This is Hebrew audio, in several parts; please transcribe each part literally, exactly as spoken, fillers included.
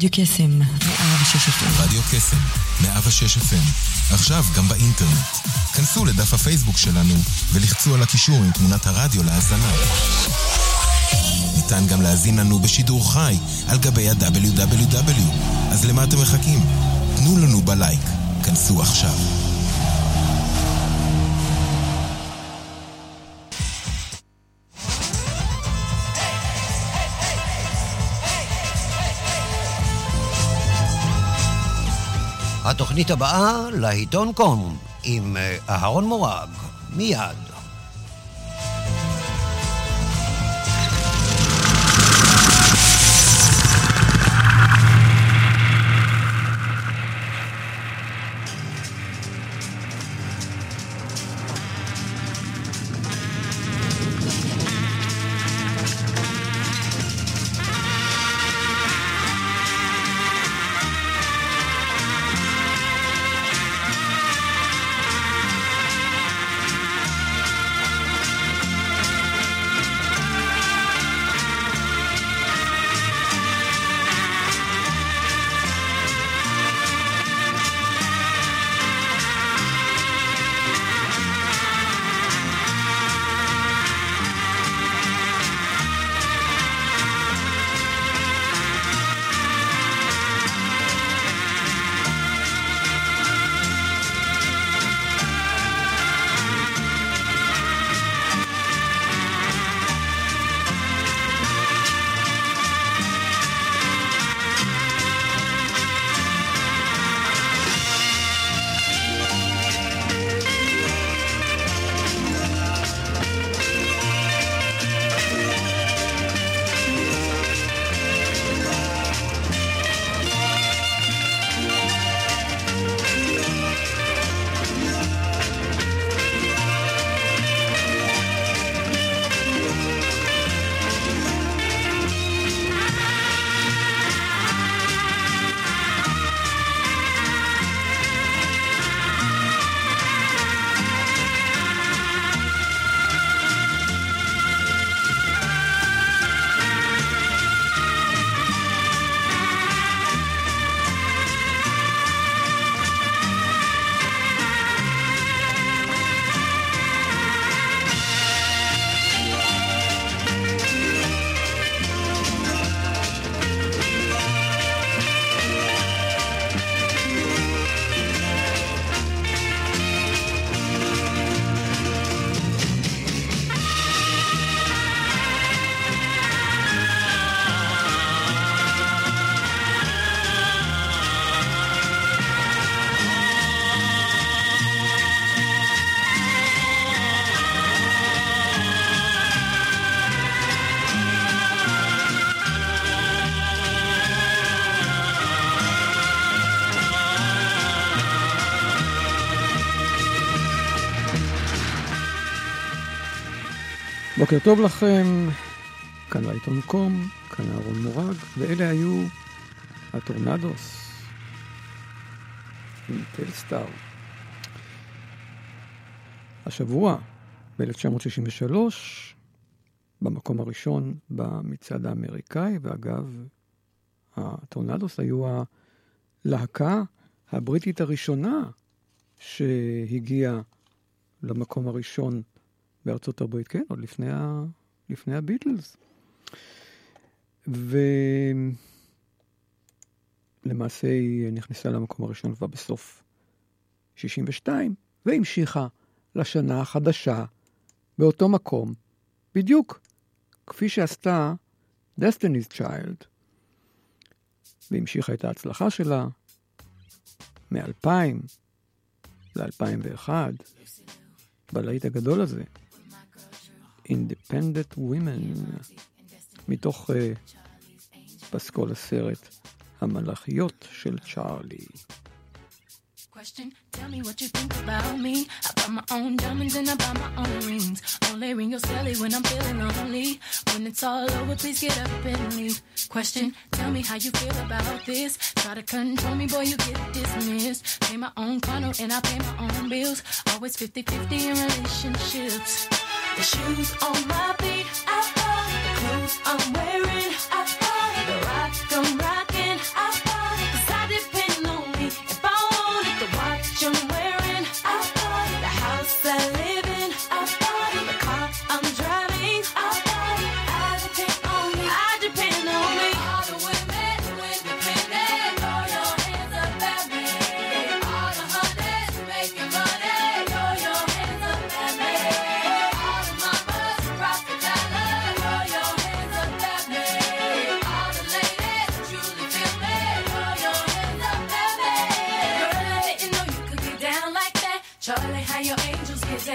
רדיו קסם, מאה ושש אף אם. רדיו קסם, מאה ושש אף אם. עכשיו גם באינטרנט. כנסו לדף הפייסבוק שלנו ולחצו על הקישור עם תמונת הרדיו להאזנה. ניתן גם להזין לנו בשידור חי על גבי ה-דאבליו דאבליו דאבליו. אז למה אתם מחכים? תנו לנו בלייק. כנסו עכשיו. התוכנית הבאה לעיתון קום עם אהרון מורג, מיד. בוקר טוב לכם, כאן לעיתון קום, כאן אהרון מורג, ואלה היו הטורנדוס עם טלסטאר. השבוע, ב-אלף תשע מאות שישים ושלוש, במקום הראשון במצעד האמריקאי, ואגב, הטורנדוס היו הלהקה הבריטית הראשונה שהגיעה למקום הראשון בארצות הברית, כן, עוד לפני, ה... לפני הביטלס. ולמעשה היא נכנסה למקום הראשון כבר בסוף שישים ושתיים, והמשיכה לשנה החדשה באותו מקום, בדיוק כפי שעשתה Destiny's Child, והמשיכה את ההצלחה שלה מ-אלפיים ל-אלפיים ואחת, בלהיט הגדול הזה. Independent Women, מתוך uh, פסקול הסרט המלאכיות של צ'ארלי. Question, tell me what you think about me. I buy my own diamonds and I buy my own rings. Only ring your celly when I'm feeling lonely. When it's all over, please get up and leave. Question, tell me how you feel about this. Try to control me, boy, you get dismissed. Pay my own condo and I pay my own bills. Always fifty-fifty in relationships. The shoes on my feet, I bought. The clothes I'm wearing, I bought. The rock I'm rocking, I bought.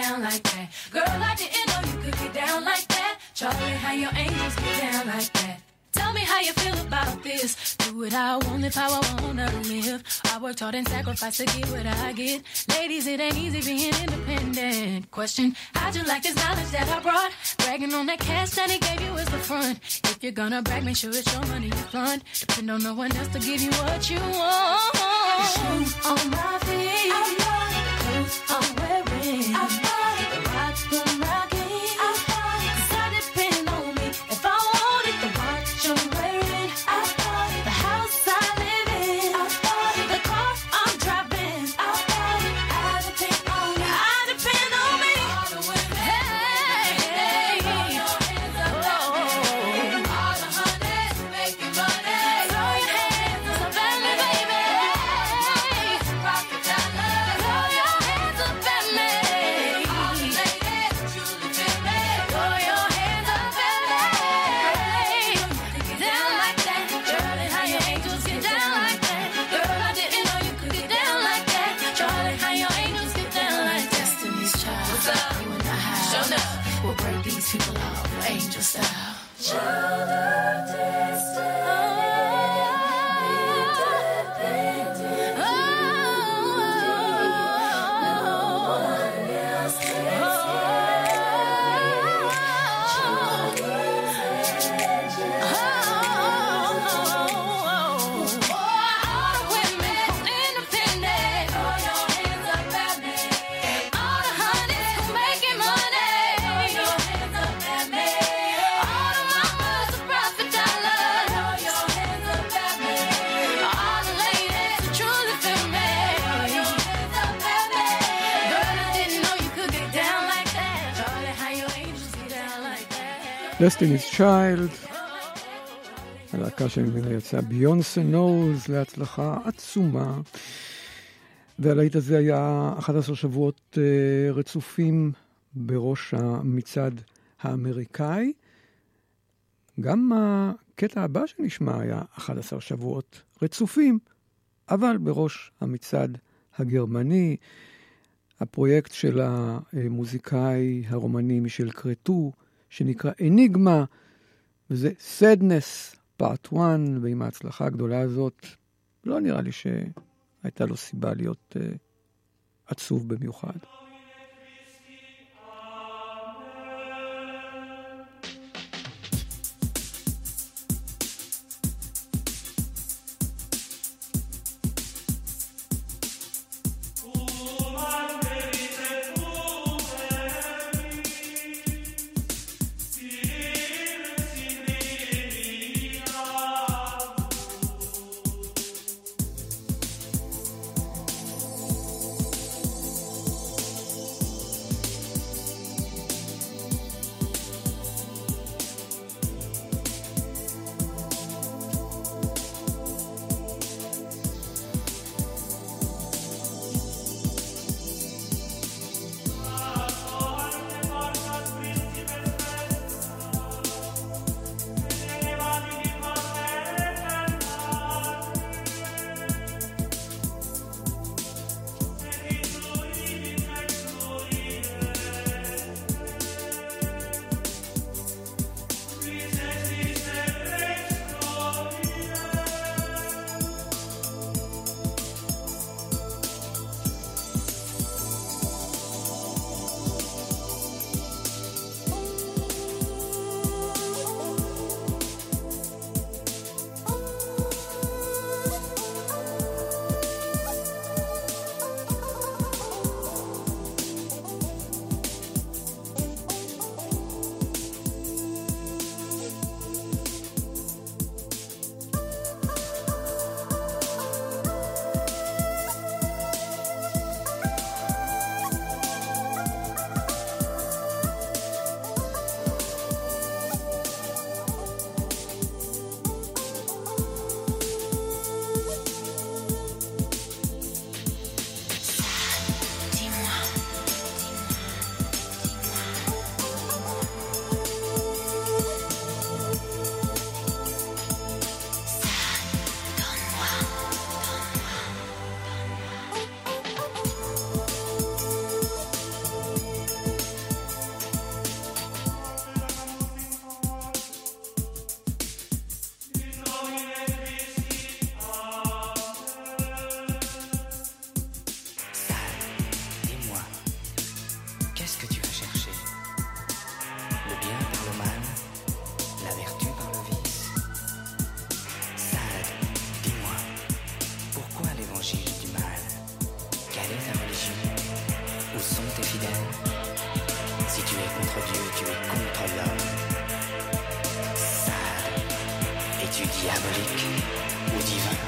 down like that. Girl, I didn't know you could get down like that. Charlie, how your angels get down like that. Tell me how you feel about this. Do what I want, live how I wanna live. I worked hard and sacrificed to get what I get. Ladies, it ain't easy being independent. Question, how'd you like this knowledge that I brought? Bragging on that cash that he gave you is the front. If you're gonna brag, make sure it's your money you fund. Depend on no one else to give you what you want. Shoes on my feet, I bought the clothes I'm wearing, I bought the watch I'm rocking, I bought it, 'cause I depend on me. If I want it, the watch I'm wearing, I bought it, the house I live in, I bought it, the car I'm driving, I bought it, I depend on me, I depend on me. Hey, hey, throw your hands up, oh, all the honeys making money. Throw your hands up at me, baby. Rock the dollar. Throw your hands up at me. All the ladies truly feel me. Throw your hands up at me. Get down like that. Charlie, how your angels get down like that. Girl, I didn't know you could get down like that. Charlie, how your angels get down like that. Destiny's Child. What's up? You and I have. Show up. We'll break these people off angel style. Child of destiny. Destiny's Child, הלהקה שממנה יצאה ביונסה נוז להצלחה עצומה, והלהיט הזה היה אחד עשר שבועות uh, רצופים בראש המצעד האמריקאי. גם הקטע הבא שנשמע היה אחד עשר שבועות רצופים, אבל בראש המצעד הגרמני, הפרויקט של המוזיקאי הרומני מישל קרטו, שנקרא אניגמה, וזה Sadness Part אחת, ועם ההצלחה הגדולה הזאת, לא נראה לי שהייתה לו סיבה להיות uh, עצוב במיוחד. diabolique ou divin.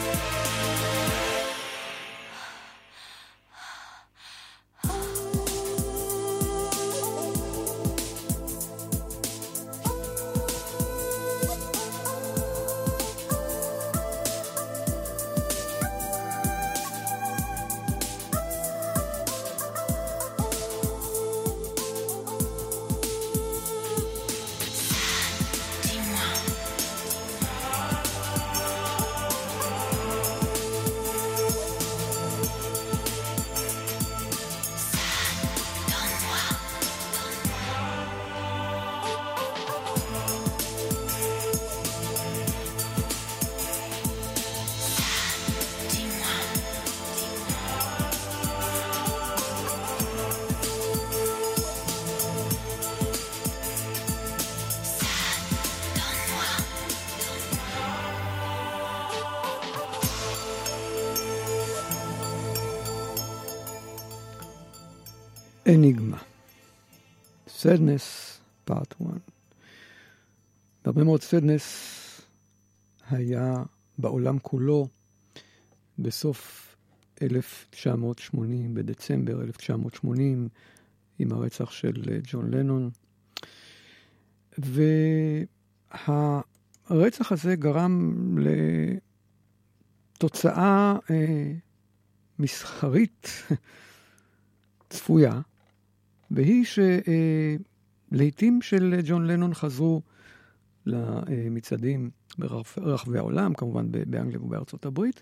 אניגמה. Sadness, part one. בהרבה מאוד Sadness היה בעולם כולו בסוף אלף תשע מאות שמונים, בדצמבר אלף תשע מאות שמונים, עם הרצח של ג'ון לנון. והרצח הזה גרם לתוצאה אה, מסחרית צפויה, והיא שלעיתים של ג'ון לנון חזרו למצעדים ברחבי העולם, כמובן באנגליה ובארצות הברית.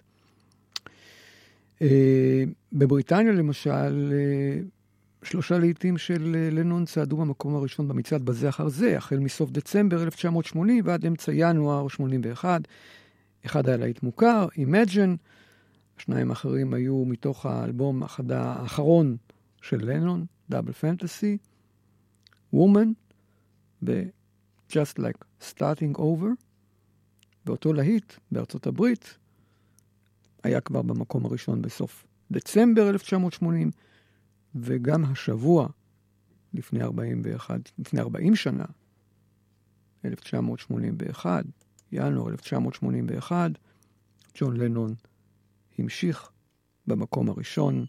בבריטניה למשל, שלושה לעיתים של לנון צעדו במקום הראשון במצעד בזה אחר זה, החל מסוף דצמבר אלף תשע מאות שמונים ועד אמצע ינואר שמונים ואחת. אחד היה להיט מוכר, Imagine, השניים האחרים היו מתוך האלבום האחרון של לנון, Double Fantasy, Woman, ו-Just Like Starting Over. באותו להיט בארצות הברית היה כבר במקום הראשון בסוף דצמבר אלף תשע מאות שמונים, וגם השבוע לפני ארבעים ואחת, לפני ארבעים שנה, אלף תשע מאות שמונים ואחת, ינואר אלף תשע מאות שמונים ואחת, ג'ון לנון המשיך במקום הראשון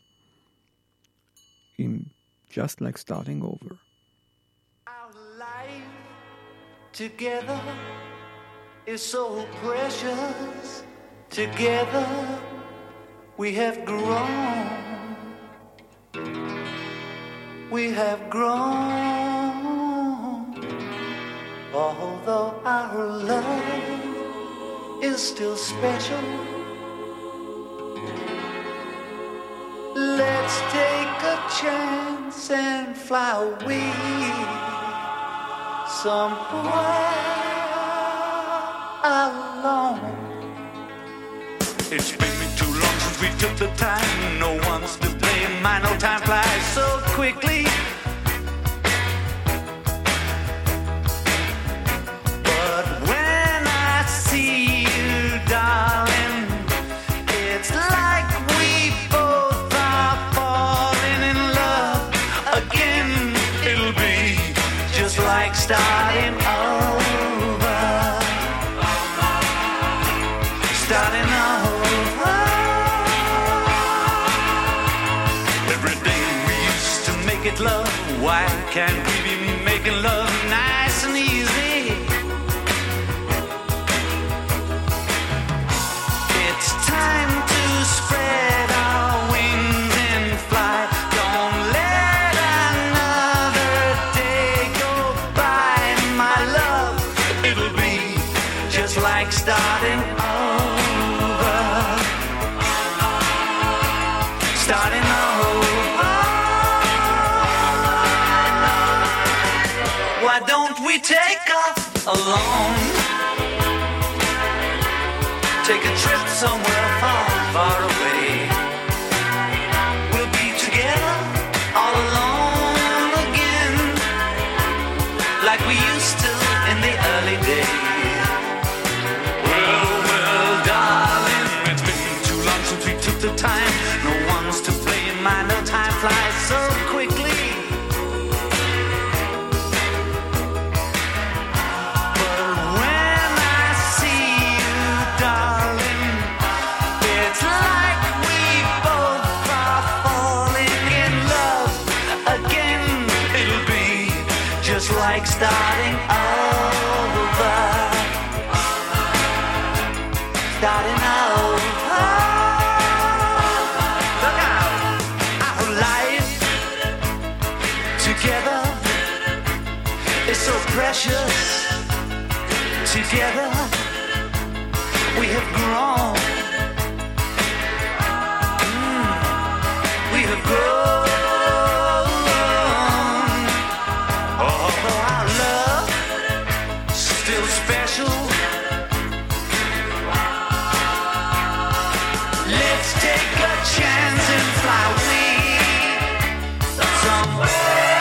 עם Just Like Starting Over. Our life together is so precious. Together we have grown. We have grown. Although our love is still special, let's take a chance and fly away somewhere alone. It's been too long since we took the time. No one's to blame. My no time flies so quickly. But when I see you, darling, it's like we both are falling in love again. It'll be just like starting over. Starting over. Every day we used to make it love. Why can't we be making love nice and easy? It's time to spread our wings and fly. Don't let another day go by, my love. It'll be just like starting over. Starting over. Why don't we take off alone? Take a trip somewhere far, far away. We'll be together all alone again, like we used to in the early days. Well, well, darling, it's been too long since we took the time. No one's to blame. My no time flies so quickly. But when I see you, starting over, starting over. Look out, our life together is so precious. Together we have grown. Mm, we have grown. Although our love still special, let's take a chance and fly away somewhere.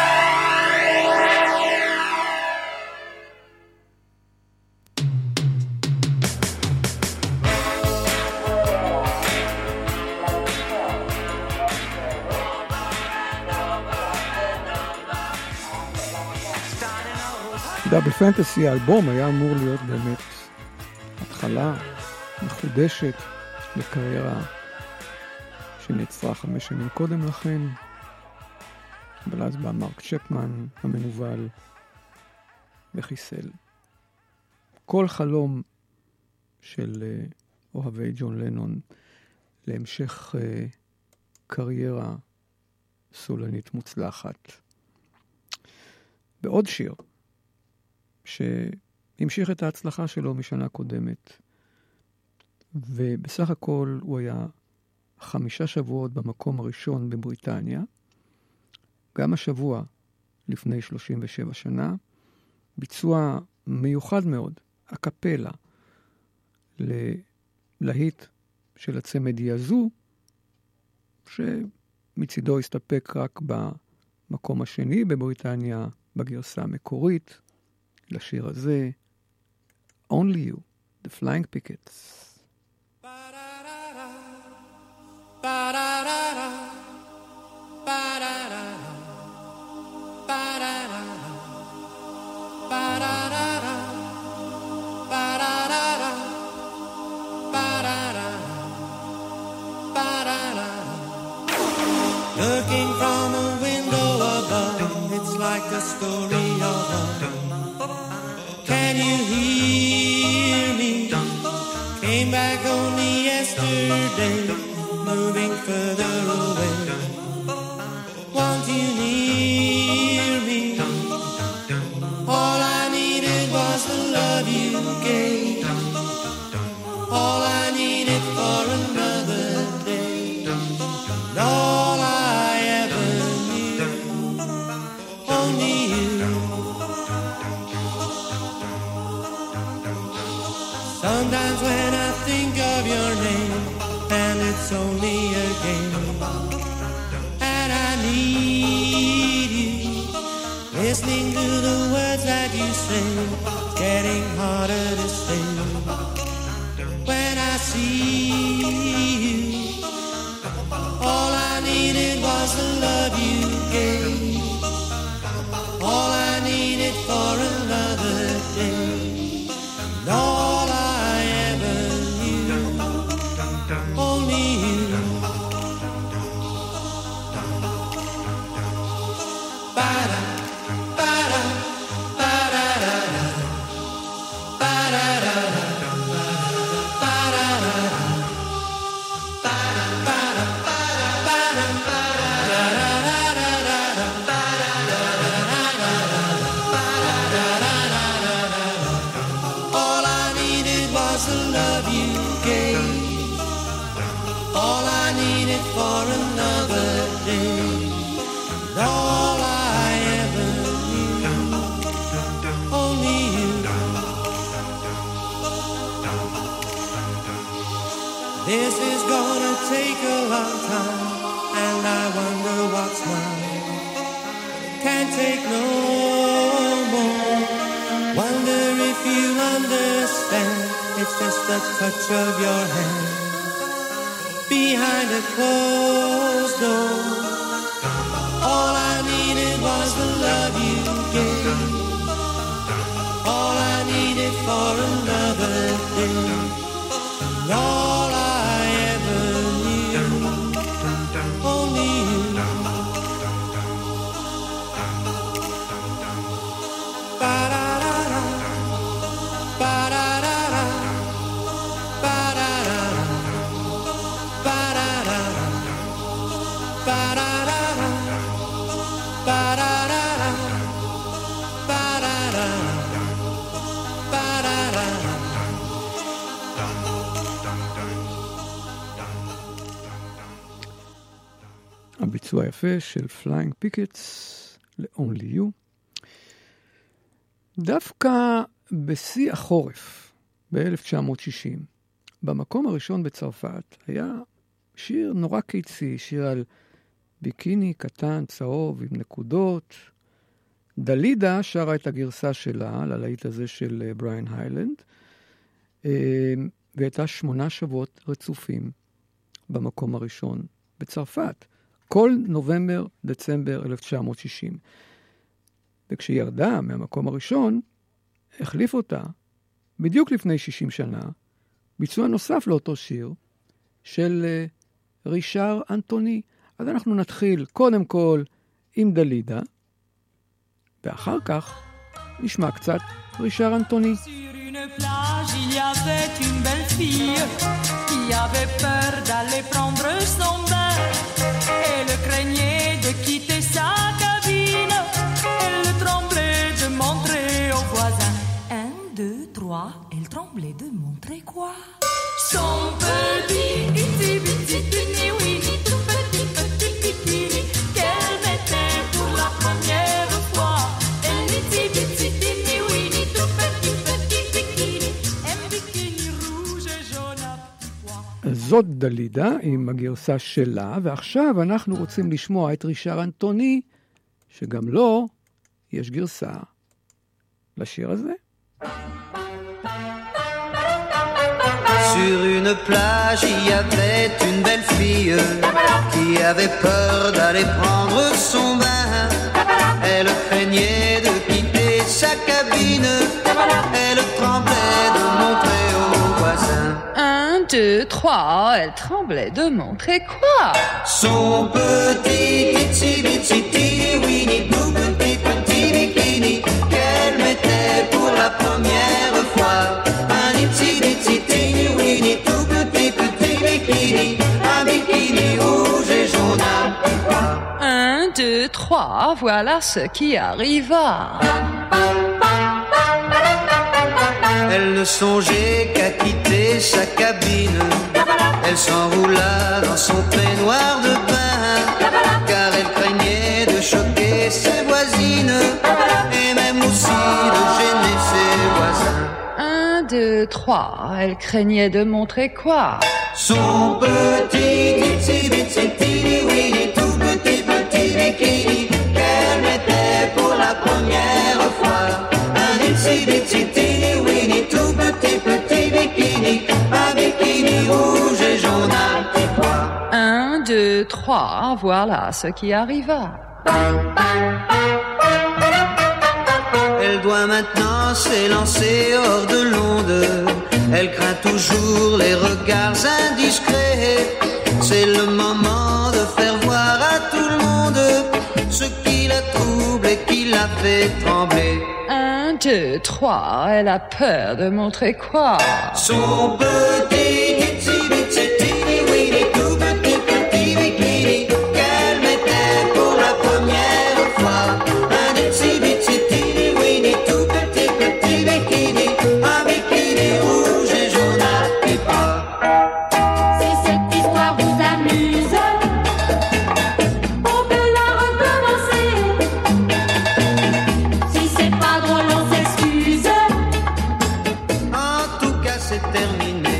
דאבל פנטסי, האלבום היה אמור להיות באמת התחלה מחודשת לקריירה שנעצרה חמש שנים קודם לכן, אבל אז בא מרק צ'פמן המנוול וחיסל כל חלום של אוהבי ג'ון לנון להמשך קריירה סולנית מוצלחת. בעוד שיר שהמשיך את ההצלחה שלו משנה קודמת, ובסך הכל הוא היה חמישה שבועות במקום הראשון בבריטניה, גם השבוע לפני שלושים ושבע שנה, ביצוע מיוחד מאוד, הקפלה, ללהיט של הצמד יזו, שמצידו הסתפק רק במקום השני בבריטניה, בגרסה המקורית, לשיר הזה, Only You, The Flying Pickets. Looking from a window above, it's like a story of love. Can you hear me? Came back only yesterday, moving further away. Want you near me? All I needed was the love you gave. All I needed for another day. And all I ever knew, only you. Sometimes when I think of your name, and it's only a game, and I need you, listening to the words that you say, getting harder to stay. When I see you, all I needed was the love you gave. All I needed for another day. And all I ever knew, only you. Ba-da, ba-da, ba-da-da-da, ba-da-da-da, ba-da-da-da, ba-da, ba-da, all I needed was the love you gave. All I needed for another day. And all I ever knew, only you. This is gonna take a long time, and I wonder what's mine. Can't take no more. Wonder if you understand. It's just the touch of your hand behind a closed door. All I needed was the love you gave. All I needed for another day. And all I ever knew, only you. Ba ביצוע יפה של Flying Pickets ל-Only You. דווקא בשיא החורף, ב-אלף תשע מאות שישים, במקום הראשון בצרפת, היה שיר נורא קיצי, שיר על ביקיני קטן, צהוב, עם נקודות. דלידה שרה את הגרסה שלה, ללהיט הזה של בריאן היילנד, והייתה שמונה שבועות רצופים במקום הראשון בצרפת. כל נובמבר, דצמבר אלף תשע מאות שישים. וכשהיא ירדה מהמקום הראשון, החליף אותה, בדיוק לפני שישים שנה, ביצוע נוסף לאותו שיר, של uh, רישר אנטוני. אז אנחנו נתחיל קודם כל עם דלידה, ואחר כך נשמע קצת רישר אנטוני. Plage, il y avait une belle fille qui avait peur d'aller prendre son bain. Elle craignait de quitter sa cabine. Elle tremblait de montrer aux voisins. Un, deux, trois, elle tremblait de montrer quoi? Son petit, iti, biti, tini, wini, tout petit, petit bikini qu'elle mettait pour la première fois. Elle iti, biti, tini, wini, tout petit, petit bikini. Un bikini rouge et jaune à petits pois. זאת דלידה עם הגרסה שלה, ועכשיו אנחנו רוצים לשמוע את רישר אנטוני, שגם לו יש גרסה לשיר הזה. Sur une plage, il y avait une belle fille qui avait peur d'aller prendre son bain. Elle craignait de quitter sa cabine. Elle tremblait de montrer aux voisins. Un, deux, trois, elle tremblait de montrer quoi? Son petit itsy bitsy teeny weeny tout petit petit bikini qu'elle mettait pour la première fois. Un itsy bitsy teeny weeny tout petit petit bikini, un bikini rouge et jaune à petits pois. Un, deux, trois, voilà ce qui arriva. Elle ne songeait qu'à quitter sa cabine. Elle s'enroula dans son peignoir de bain, car elle craignait de choquer ses voisines et même aussi de gêner ses voisins. Un, deux, trois, elle craignait de montrer quoi? Son petit itsy bitsy teeny weeny tout petit petit bikini qu'elle mettait pour la première fois. Un itsy bitsy teeny weeny tout petit petit bikini, un bikini rouge et jaune à petits pois. Un, deux, trois, voilà ce qui arriva. Elle doit maintenant s'élancer hors de l'onde. Elle craint toujours les regards indiscrets. C'est le moment de faire voir à tout le monde ce qui la trouble et qui la fait trembler. Un, deux, trois, elle a peur de montrer quoi? Son petit itsy bitsy teeny weeny tout petit petit bikini qu'elle mettait pour la première fois. Un itsy bitsy teeny weeny tout petit petit bikini, un bikini rouge et jaune à petits pois. Si cette histoire vous amuse, on peut la recommencer. Si c'est pas drôle, on s'excuse. En tout cas c'est terminé.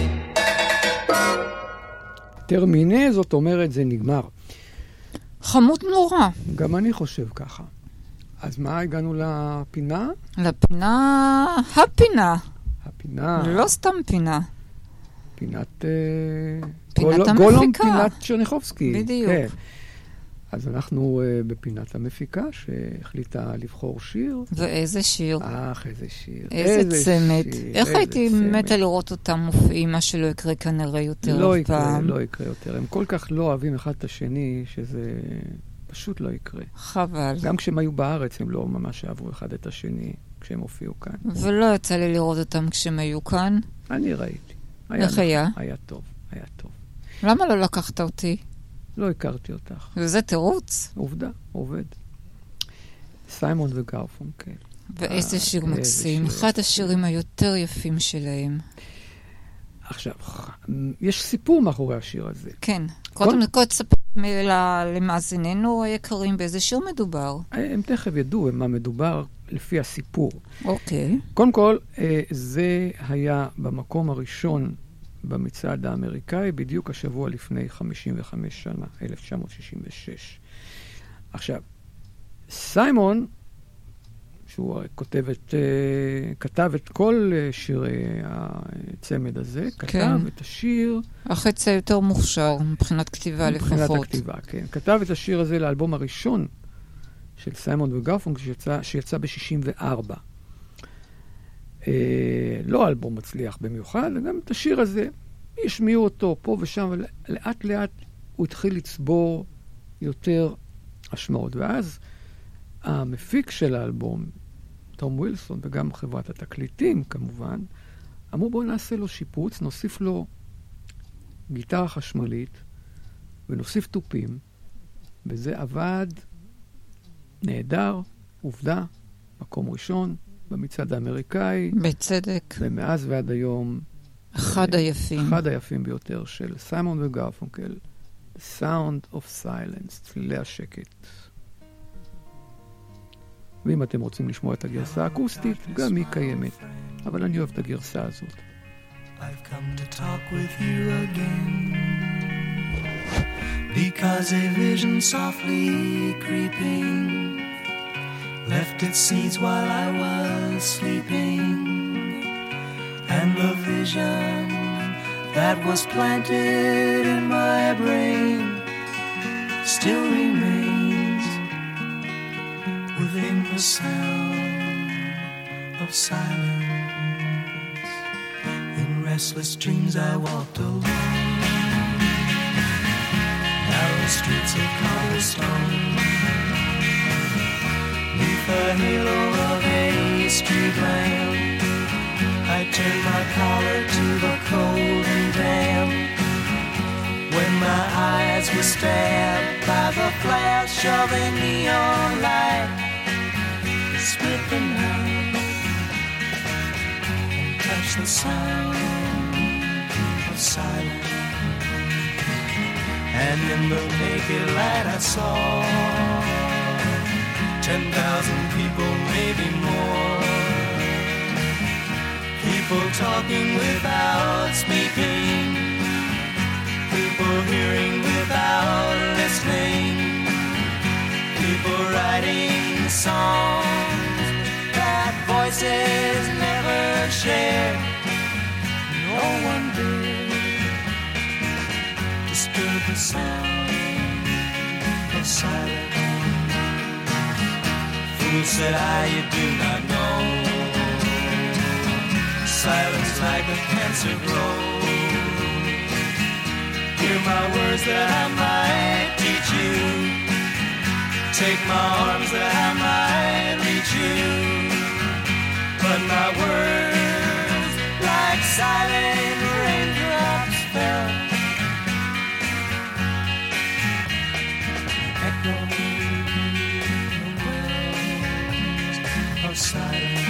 טרמינה, זאת אומרת, זה נגמר. חמוד נורא. גם אני חושב ככה. אז מה, הגענו לפינה? לפינה, הפינה. הפינה. לא סתם פינה. פינת... פינת גול, המפיקה. גולום פינת צ'רניחובסקי. בדיוק. כן. אז אנחנו uh, בפינת המפיקה, שהחליטה לבחור שיר. ואיזה שיר. אך, איזה שיר. איזה, איזה צמד. שיר, איך איזה הייתי צמד. מתה לראות אותם מופיעים, מה שלא יקרה כנראה יותר לא אף יקרה, פעם. לא יקרה יותר. הם כל כך לא אוהבים אחד את השני, שזה פשוט לא יקרה. חבל. גם כשהם היו בארץ, הם לא ממש אהבו אחד את השני, כשהם הופיעו כאן. ולא יצא לי לראות אותם כשהם היו כאן. אני ראיתי. איך היה? היה טוב, היה טוב. למה לא לקחת אותי? לא הכרתי אותך. וזה תירוץ. עובדה, עובד. סיימון וגרפונקל. ואיזה שיר מקסים. אחד השירים היותר יפים שלהם. עכשיו, יש סיפור מאחורי השיר הזה. כן. קודם לכל תספר למאזיננו היקרים, באיזה שיר מדובר? הם תכף ידעו מה מדובר לפי הסיפור. אוקיי. קודם כל, זה היה במקום הראשון במצעד האמריקאי, בדיוק השבוע לפני חמישים וחמש שנה, אלף תשע מאות שישים ושש. עכשיו, סיימון, שהוא כותב את, כתב את כל שירי הצמד הזה, כתב כן. את השיר... החצי יותר מוכשר, מבחינת כתיבה מבחינת לפחות. מבחינת הכתיבה, כן. כתב את השיר הזה לאלבום הראשון של סיימון וגרפונקל, שיצא, שיצא ב-שישים וארבע. אה, לא אלבום מצליח במיוחד, גם את השיר הזה, ישמיעו אותו פה ושם, ולאט לאט הוא התחיל לצבור יותר השמעות. ואז המפיק של האלבום, תום ווילסון, וגם חברת התקליטים כמובן, אמרו בואו נעשה לו שיפוץ, נוסיף לו גיטרה חשמלית, ונוסיף טופים, וזה עבד נהדר, עובדה, מקום ראשון, במצעד האמריקאי. בצדק. ומאז ועד היום... אחד היפים. אחד היפים ביותר של סיימון וגרפונקל, The Sound of Silence, צלילי השקט. ואם אתם רוצים לשמוע את הגרסה האקוסטית, גם היא קיימת. אבל אני אוהב את הגרסה הזאת. I've come to talk with you again because a vision softly creeping left its seeds while I was sleeping, and the vision that was planted in my brain still remains within the sound of silence. In restless dreams I walked alone, narrow streets of cobblestone, neath the halo of a street lamp. I turned my collar to the cold and damp, when my eyes were stabbed by the flash of a neon light. It split the night and touched the sound of silence. And in the naked light I saw ten thousand people, maybe more. People talking without speaking, people hearing without listening, people writing songs that voices never share. No one did disturb the sound of silence. Fool, said I, you do not know, silence like a cancer grows. Hear my words that I might teach you, take my arms that I might reach you, but my words like silent raindrops fell, echoing the wells of silence.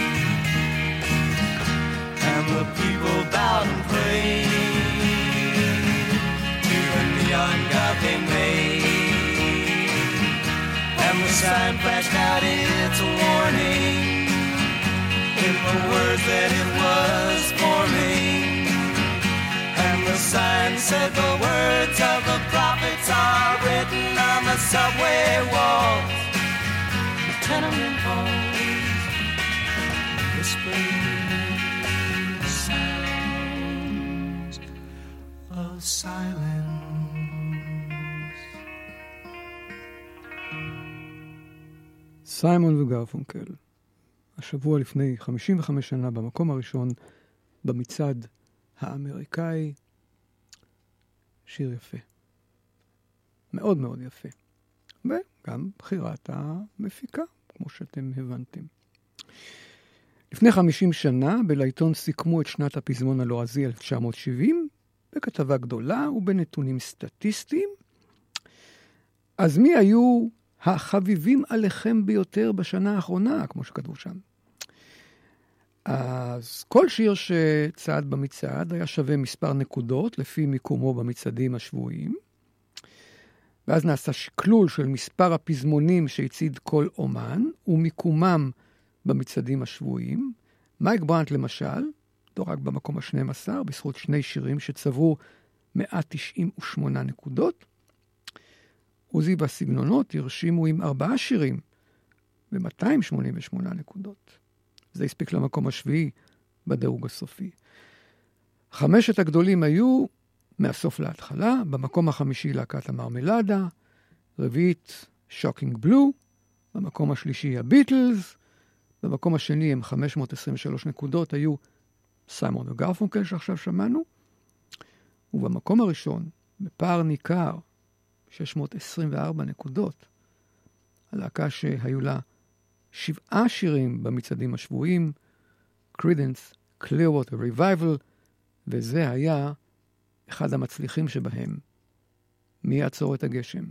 And the people bowed and prayed to the neon god they made, and the sign flashed out its warning in the words that it was forming. And the sign said the words of the prophets are written on the subway walls, the tenement halls, whispering silence. סיימון וגרפונקל, השבוע לפני חמישים וחמש שנה במקום הראשון במצעד האמריקאי. שיר יפה, מאוד מאוד יפה, וגם בחירת המפיקה, כמו שאתם הבנתם. לפני חמישים שנה בלעיתון סיכמו את שנת הפזמון הלועזי אלף תשע מאות שבעים בכתבה גדולה ובנתונים סטטיסטיים. אז מי היו החביבים עליכם ביותר בשנה האחרונה, כמו שכתבו שם? אז כל שיר שצעד במצעד היה שווה מספר נקודות לפי מיקומו במצעדים השבועיים, ואז נעשה שקלול של מספר הפזמונים שהציד כל אומן, ומיקומם במצעדים השבועיים. מייק ברנט למשל, דורג במקום ה-שנים עשר, בזכות שני שירים שצברו מאה תשעים ושמונה נקודות. עוזי והסגנונות הרשימו עם ארבעה שירים, ו-מאתיים שמונים ושמונה נקודות. זה הספיק למקום השביעי בדירוג הסופי. חמשת הגדולים היו מהסוף להתחלה, במקום החמישי להקת המרמלדה, רביעית שוקינג בלו, במקום השלישי הביטלס, במקום השני עם חמש מאות עשרים ושלוש נקודות היו סיימון וגרפונקל שעכשיו שמענו, ובמקום הראשון, בפער ניכר, שש מאות עשרים וארבע נקודות, הלהקה שהיו לה שבעה שירים במצעדים השבועיים, Creedence Clearwater Revival, וזה היה אחד המצליחים שבהם. מי יעצור את הגשם?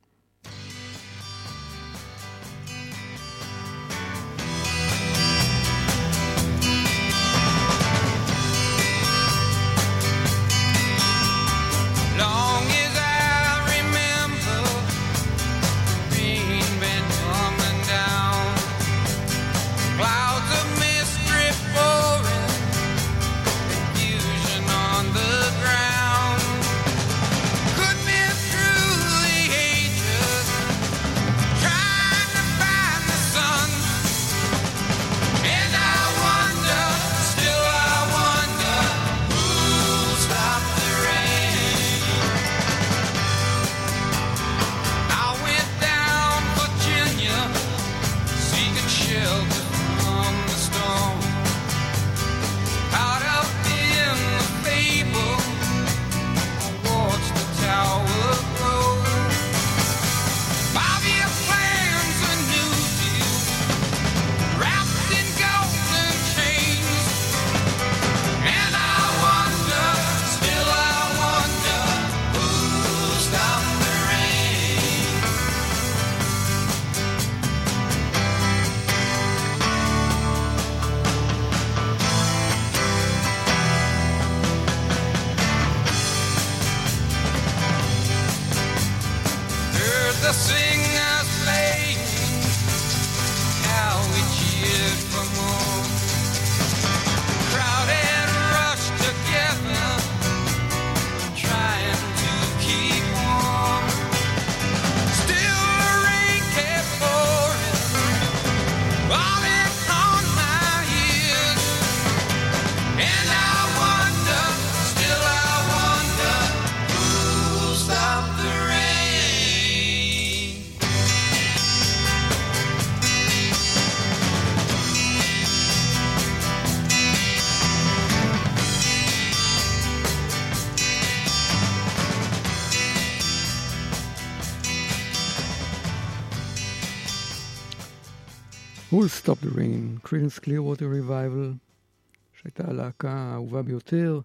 Who'll Stop the Rain, Creedence Clearwater Revival, שהייתה הלהקה האהובה ביותר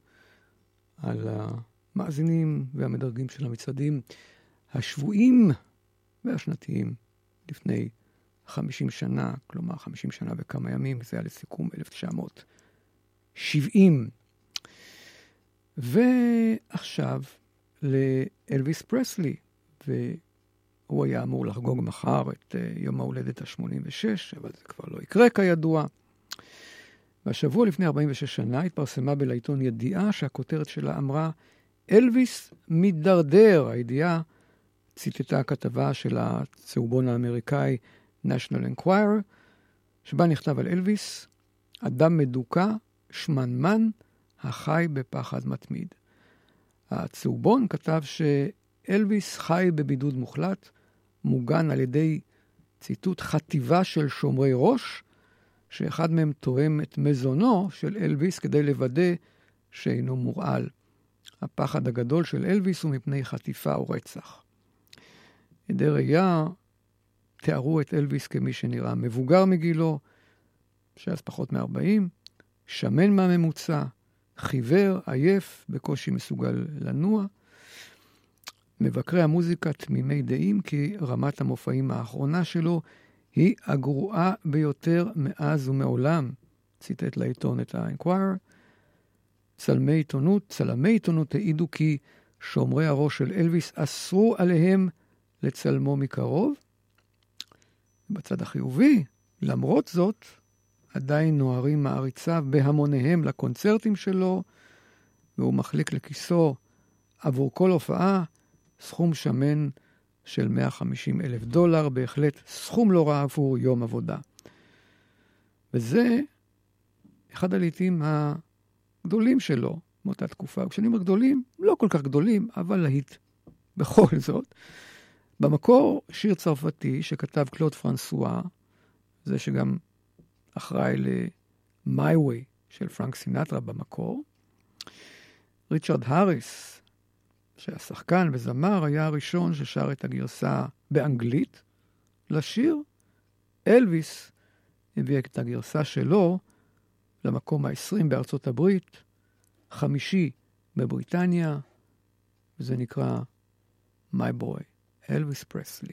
על המאזינים והמדרגים של המצעדים השבועיים והשנתיים לפני חמישים שנה, כלומר חמישים שנה וכמה ימים, זה היה לסיכום אלף תשע מאות שבעים. ועכשיו לאלוויס פרסלי, והוא היה אמור לחגוג מחר את יום ההולדת ה-שמונים ושש, אבל זה כבר לא יקרה כידוע. והשבוע לפני ארבעים ושש שנה התפרסמה בלעיתון ידיעה שהכותרת שלה אמרה, אלוויס מדרדר. הידיעה ציטטה כתבה של הצהובון האמריקאי National Enquirer, שבה נכתב על אלוויס, אדם מדוכא, שמנמן, החי בפחד מתמיד. הצהובון כתב שאלוויס חי בבידוד מוחלט, מוגן על ידי ציטוט חטיבה של שומרי ראש, שאחד מהם תואם את מזונו של אלוויס כדי לוודא שאינו מורעל. הפחד הגדול של אלוויס הוא מפני חטיפה או רצח. עדי ראייה תיארו את אלוויס כמי שנראה מבוגר מגילו, שאז פחות מ-ארבעים, שמן מהממוצע, חיוור, עייף, בקושי מסוגל לנוע. מבקרי המוזיקה תמימי דעים כי רמת המופעים האחרונה שלו היא הגרועה ביותר מאז ומעולם, ציטט לעיתון את ה-Enquirer. צלמי עיתונות, צלמי עיתונות העידו כי שומרי הראש של אלוויס אסרו עליהם לצלמו מקרוב. בצד החיובי, למרות זאת, עדיין נוערים מעריציו בהמוניהם לקונצרטים שלו, והוא מחליק לכיסו עבור כל הופעה סכום שמן של מאה וחמישים אלף דולר, בהחלט סכום לא רע עבור יום עבודה. וזה אחד הלעיתים הגדולים שלו מאותה תקופה. כשאני אומר גדולים, לא כל כך גדולים, אבל להיט בכל זאת. במקור שיר צרפתי שכתב קלוד פרנסואה, זה שגם אחראי ל-My Way של פרנק סינטרה במקור. ריצ'רד האריס, שהשחקן וזמר, היה הראשון ששר את הגרסה באנגלית לשיר. אלוויס הביא את הגרסה שלו למקום ה-עשרים בארצות הברית, חמישי בבריטניה, וזה נקרא My Boy, אלוויס פרסלי.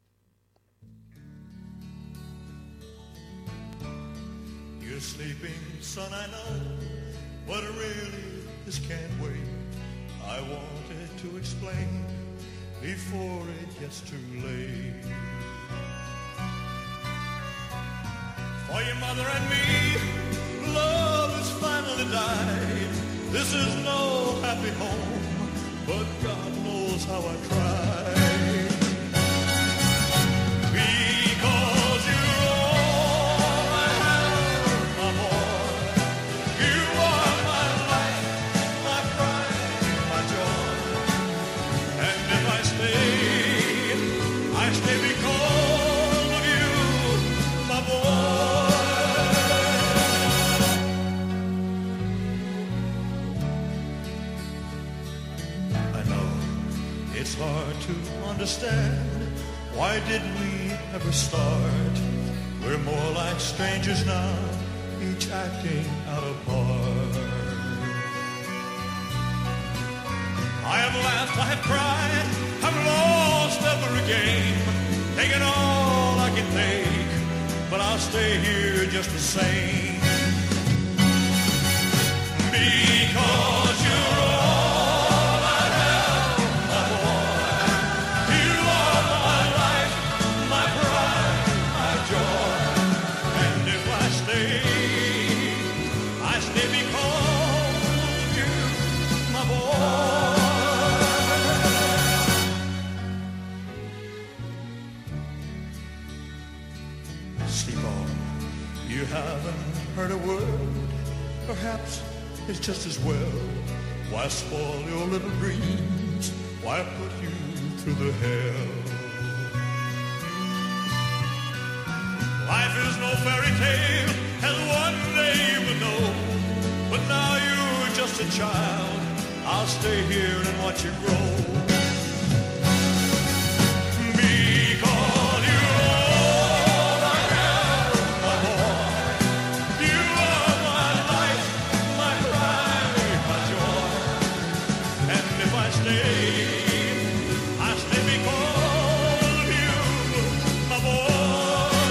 You're sleeping, son, I know, but really this can't wait. I wanted to explain before it gets too late. For your mother and me, love has finally died. This is no happy home, but God knows how I tried. Because you're all I have, my boy. You are my life, my pride, my joy. And if I stay, I stay because of you, my boy. I know it's hard to understand. Why did we ever start? We're more like strangers now, each acting out a part. I have laughed, I have cried, I've lost every game, taken all I can take, but I'll stay here just the same. Because you're all I have, my boy. You are my life, my pride, my joy. And if I stay, I stay because of you, my boy. Sleep on. You haven't heard a word. Perhaps it's just as well. Why spoil your little dreams? Why put you through the hell? Life is no fairy tale, as one day you will know. But now you're just a child. I'll stay here and watch you grow. Because you're all I have, my boy. You are my life, my pride, my joy. And if I stay, I stay because of you, my boy.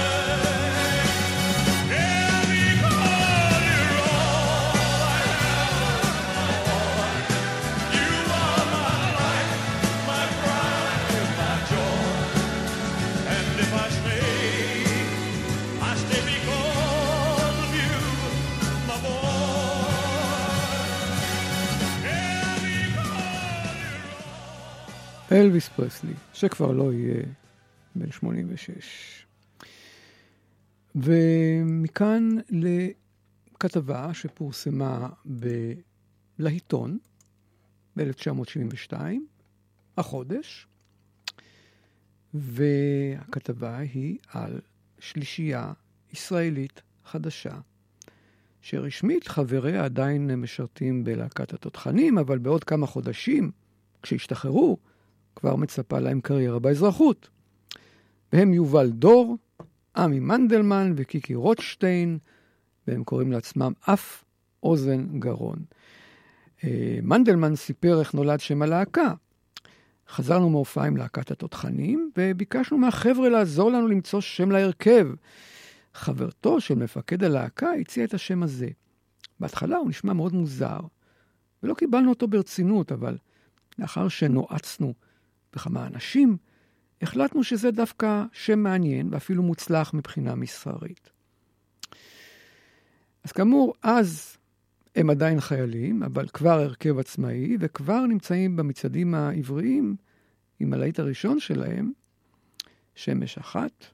Yeah, because you're all I have, my boy. You are my life, my pride, my joy. And if I stay, I stay because of you, my boy. Yeah, because you're אלוויס פרסלי, שכבר לא יהיה בן שמונים ושש. ומכאן לכתבה שפורסמה ב- לעיתון ב-אלף תשע מאות שבעים ושתיים, החודש, והכתבה היא על שלישייה ישראלית חדשה, שרשמית חבריה עדיין משרתים בלהקת התותחנים, אבל בעוד כמה חודשים, כשהשתחררו, כבר מצפה להם קריירה באזרחות. והם יובל דור, עמי מנדלמן וקיקי רוטשטיין, והם קוראים לעצמם אף אוזן גרון. מנדלמן סיפר איך נולד שם הלהקה. חזרנו מהופעה עם להקת התותחנים, וביקשנו מהחבר'ה לעזור לנו למצוא שם להרכב. חברתו של מפקד הלהקה הציע את השם הזה. בהתחלה הוא נשמע מאוד מוזר, ולא קיבלנו אותו ברצינות, אבל לאחר שנועצנו בכמה אנשים, החלטנו שזה דווקא שם מעניין ואפילו מוצלח מבחינה מסחרית. אז כאמור, אז הם עדיין חיילים, אבל כבר הרכב עצמאי, וכבר נמצאים במצעדים העבריים עם הלהיט הראשון שלהם, שמש אחת,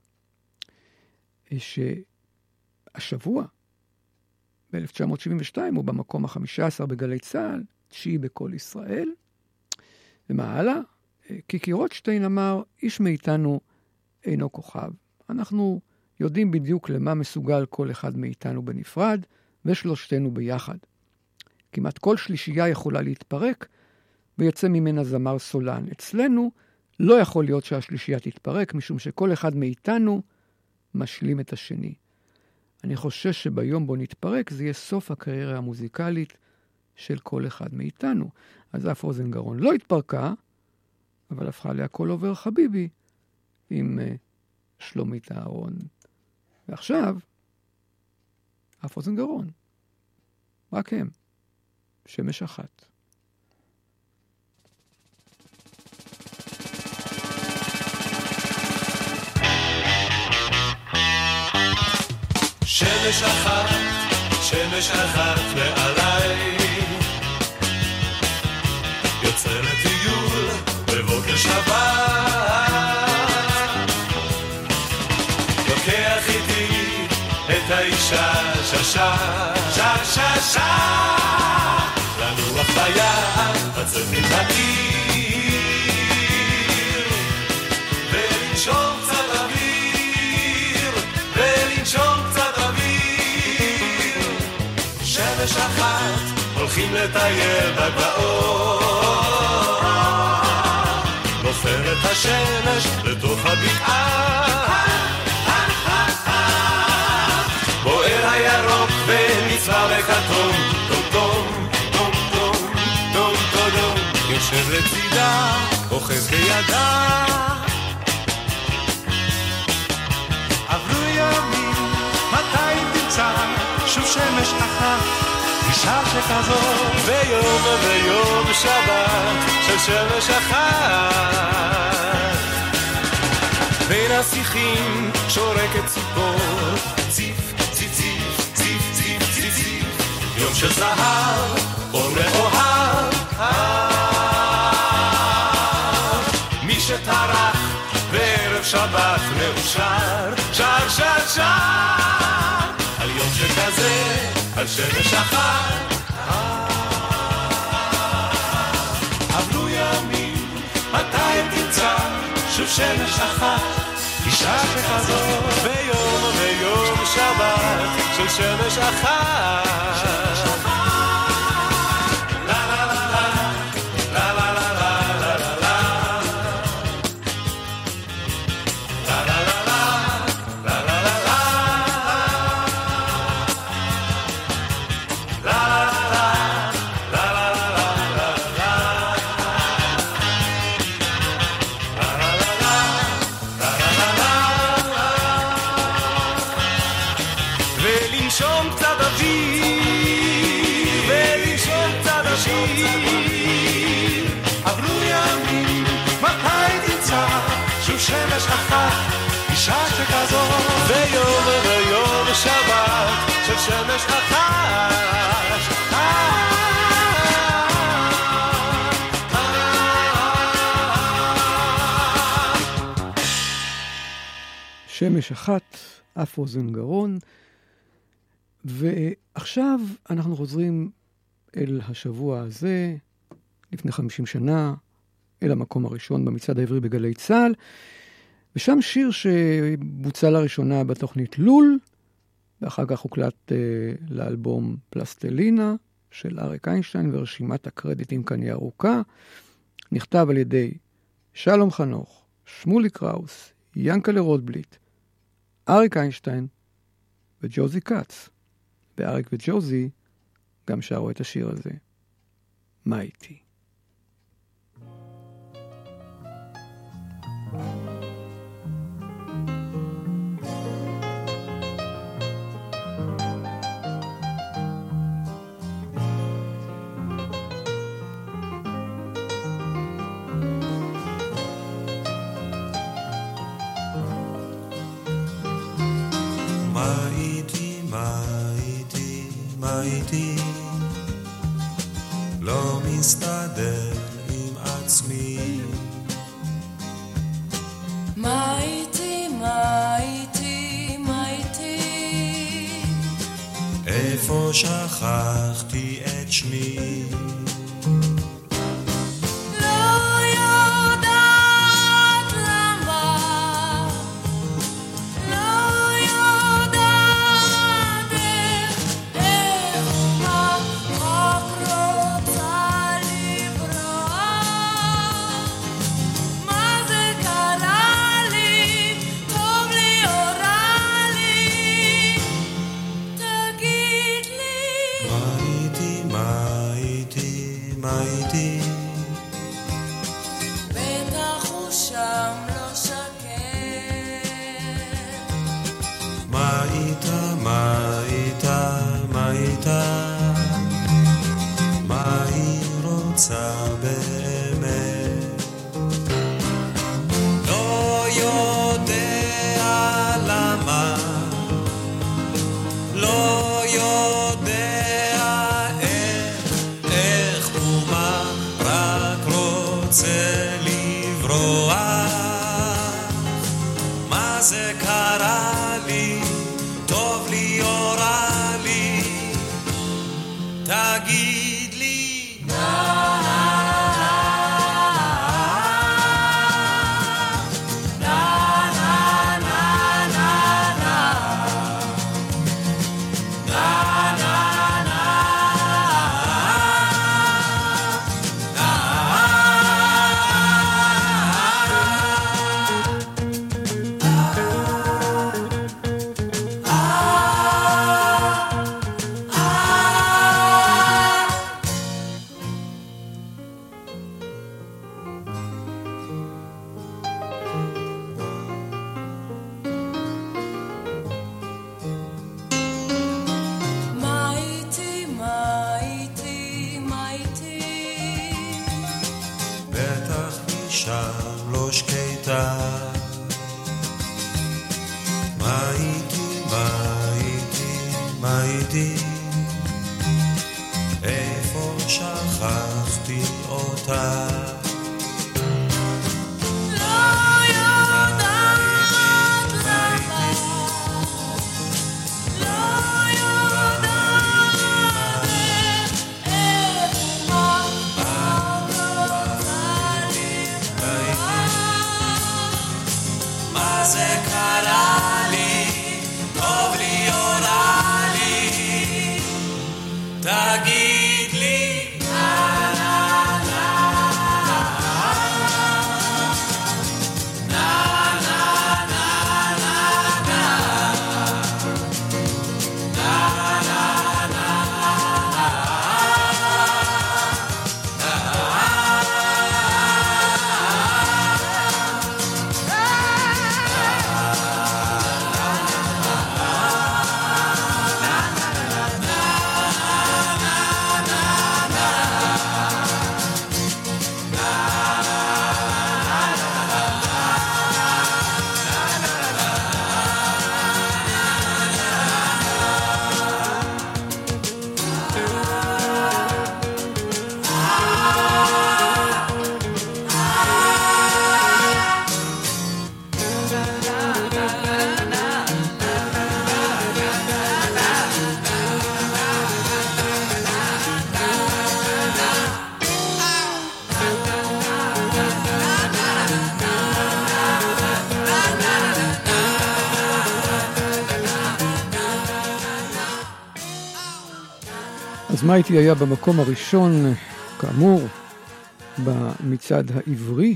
שהשבוע, ב-אלף תשע מאות שבעים ושתיים, הוא במקום ה-חמישה עשר בגלי צהל, תשיעי בכל ישראל. ומה הלאה? קיקי רוטשטיין אמר, איש מאיתנו אינו כוכב. אנחנו יודעים בדיוק למה מסוגל כל אחד מאיתנו בנפרד, ושלושתנו ביחד. כמעט כל שלישייה יכולה להתפרק, ויצא ממנה זמר סולן. אצלנו לא יכול להיות שהשלישייה תתפרק, משום שכל אחד מאיתנו משלים את השני. אני חושש שביום בו נתפרק, זה יהיה סוף הקריירה המוזיקלית של כל אחד מאיתנו. אז אף אוזן גרון לא התפרקה, אבל הפכה להכל עובר חביבי עם uh, שלומית אהרון. ועכשיו, אף אוזן גרון. רק הם. שמש אחת. שמש אחת, שמש אחת מעליי, יוצא לטיול בבוקר שבת, לוקח איתי את האישה ששה, ששה, ששה, לנוח ביד, בצאת מן העיר, ולנשום קצת אוויר, ולנשום קצת אוויר. שמש אחת, הולכים לטייר בגבעות, נופלת השמש לתוך הבקעה, בוער הירוק ונצבע בכתום, טום טום, טום טום, טום טום טום, יושב לצידה, אוחז בידה. עברו ימים, מתי תמצא שוב שמש אחת, אישה שכזאת, ויום ויום שבת של שמש אחת, בין השיחים שורקת ציפור, ציף ציף ציף ציף ציף ציף ציף, יום של זהב אור מאוהב, מי שטרח בערב שבת מאושר, שר שר שר על יום שכזה, על שמש אחת. עברו ימים, מתי תמצא שוב שמש אחת, אישה שכזאת, ביום ויום שבת של שמש אחת. לה לה לה לה לה לה לה לה לה שמש אחת, אישה שכזאת, ויום ויום שבת של שמש אחת. שמש אחת, אף אוזן גרון. ועכשיו אנחנו חוזרים אל השבוע הזה, לפני חמישים שנה, אל המקום הראשון במצעד העברי בגלי צהל, ושם שיר שבוצע לראשונה בתוכנית לול, ואחר כך הוקלט uh, לאלבום פלסטלינה של אריק איינשטיין, ורשימת הקרדיטים כאן היא ארוכה, נכתב על ידי שלום חנוך, שמולי קראוס, ינקלה רוטבליט, אריק איינשטיין וג'וזי קאץ. ואריק וג'וזי גם שרו את השיר הזה. מה איתי? להסתדר עם עצמי. מה איתי, מה איתי, מה איתי? איפה שכחתי את שמי? לא יודעת למה, לא יודעת איך, איך מה, רק רוצה לברוח. מה זה קרה לי, טוב לי או רע לי, תגיד לי. מה איתי, מה איתי, מה איתי? בטח הוא שם לא שקט. מה איתה, מה איתה, מה איתה? מה היא רוצה באמת? לא יודע למה, לא יודע איך, איך ומה, רק רוצה לברוח. מה זה קרה לי, טוב לי או רע לי, תגיד לי. מה איתי, מה איתי, מה איתי? בטח היא שם לא שקטה. מה איתי, מה איתי, מה איתי? איפה שכחתי אותה? לא יודעת למה, לא יודעת איך, איך מה, רק רוצה לברוח. מה זה קרה לי, טוב לי או רע לי, תגיד לי. אז מה איתי היה במקום הראשון, כאמור, במצעד העברי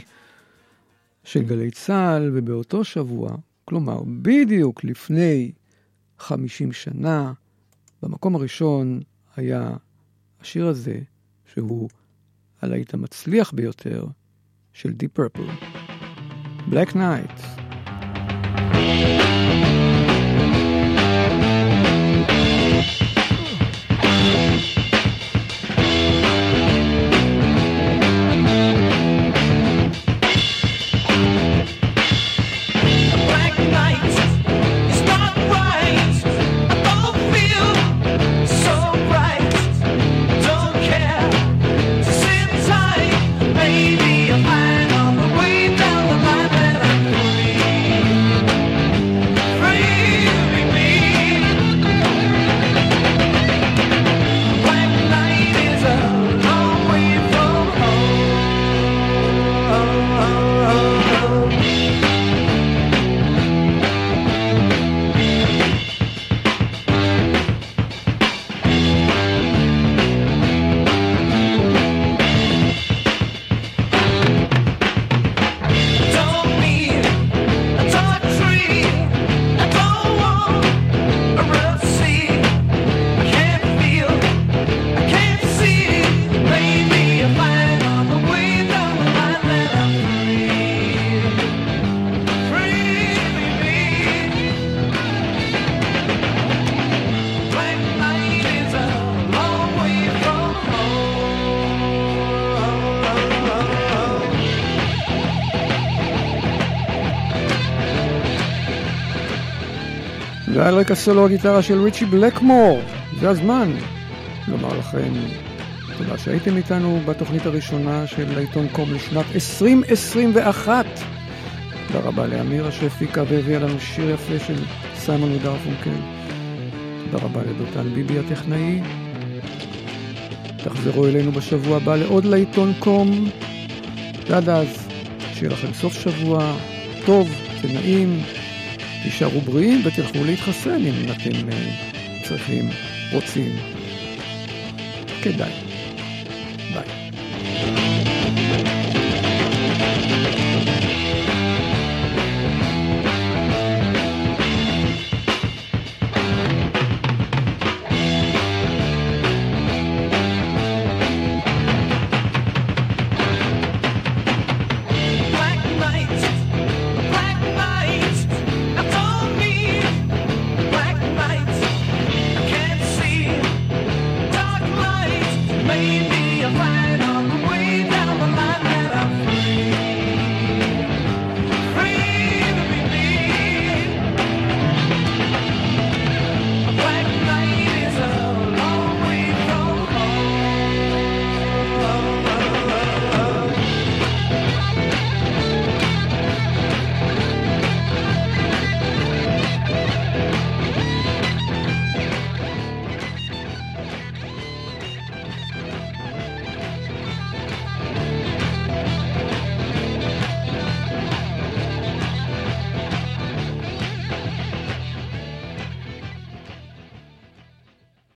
של גלי צהל, ובאותו שבוע, כלומר בדיוק לפני חמישים שנה, במקום הראשון היה השיר הזה, שהוא הלהיט המצליח ביותר של Deep Purple, Black Knight. See ועל רקע סולו הגיטרה של ריצ'י בלקמור. זה הזמן לומר לכם תודה שהייתם איתנו בתוכנית הראשונה של העיתון קום לשנת עשרים עשרים ואחת. תודה רבה לאמירה שהפיקה והביאה לנו שיר יפה של סיימון וגרפונקל. תודה רבה לדותן ביבי הטכנאי. תחזרו אלינו בשבוע הבא לעוד לעיתון קום. ועד אז, שיהיה לכם סוף שבוע טוב ונעים. תישארו בריאים ותלכו להתחסן אם אתם uh, צריכים, רוצים. כדאי. ביי. Maybe